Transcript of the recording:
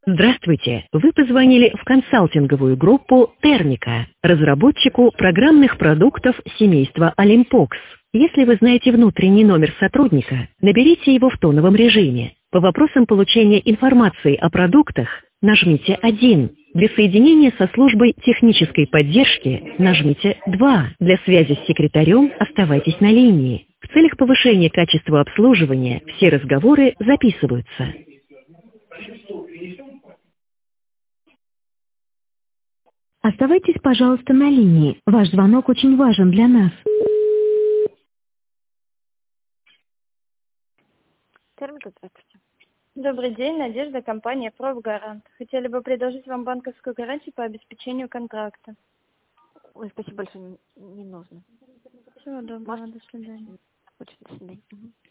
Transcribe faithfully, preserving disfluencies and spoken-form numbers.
Здравствуйте! Вы позвонили в консалтинговую группу Термика, разработчику программных продуктов семейства Олимпокс. Если вы знаете внутренний номер сотрудника, наберите его в тоновом режиме. По вопросам получения информации о продуктах нажмите один. Для соединения со службой технической поддержки нажмите два. Для связи с секретарем оставайтесь на линии. В целях повышения качества обслуживания все разговоры записываются. Оставайтесь, пожалуйста, на линии. Ваш звонок очень важен для нас. Термика, здравствуйте. Добрый день, Надежда, компания «Профгарант». Хотели бы предложить вам банковскую гарантию по обеспечению контракта. Ой, спасибо большое, не, не нужно. Всего доброго, Может, до свидания. Очень, до свидания. Мгм.